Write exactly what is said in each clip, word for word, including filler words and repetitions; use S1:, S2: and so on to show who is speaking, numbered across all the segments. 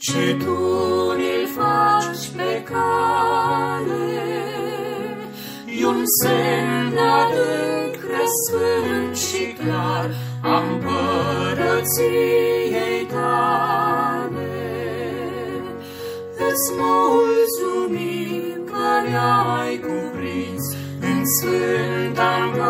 S1: ce Tu ni-l faci pe cale, e un semn adânc, răsfânt și clar, a împărăției Tale. Îți mulțumim că ne-ai cuprins în sfânta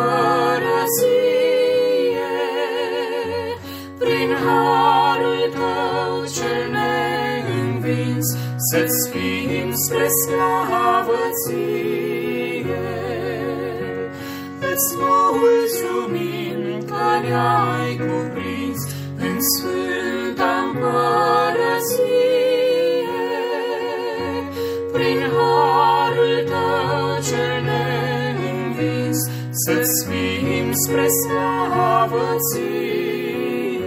S1: împărăție, prin harul Tău cel neînvins, să-ți fim spre slavă Ție. Îți mulțumim că ne-ai cuprins în sfânta împărăție, prin harul Tău cel neînvins, să-ți fim spre slavă Ție.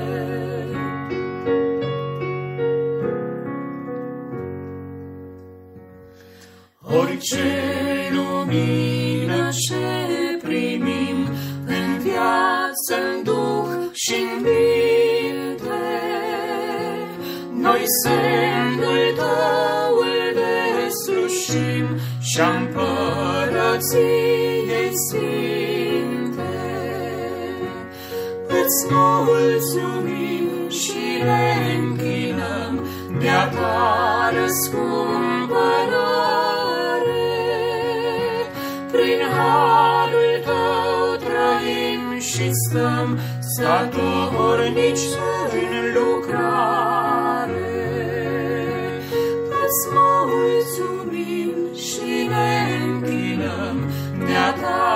S1: Orice lumină ce primim în viață, în duh și-n minte, noi semnul Tău îl deslușim și-a împărăției sfinte. Îți mulțumim și ne închinăm de-a Ta răscumpărare, prin harul Tău trăim și stăm, statornici în lucrare. Îți mulțumim și ne închinăm de-a Ta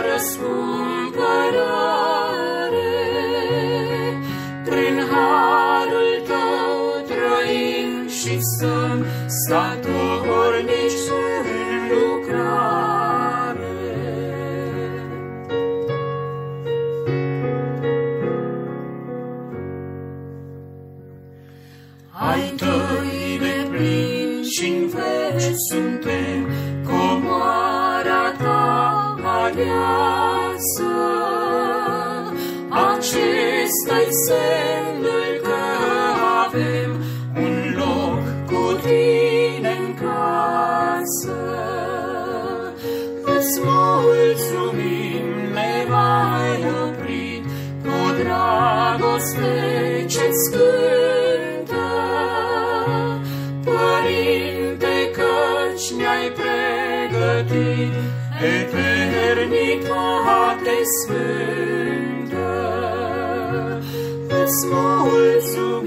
S1: răscumpărare, prin harul Tău trăim și stăm, statornici în lucrare. Ai Tăi deplini și-n veci suntem, comoara Ta aleasă. Acesta-i semnul că avem un loc cu Tine în casă. Îți mulțumim, ne-ai oprit cu dragoste ce-ți cântă, Părinte, căci ne-ai pregătit eternitate sfântă. Îți mulțumim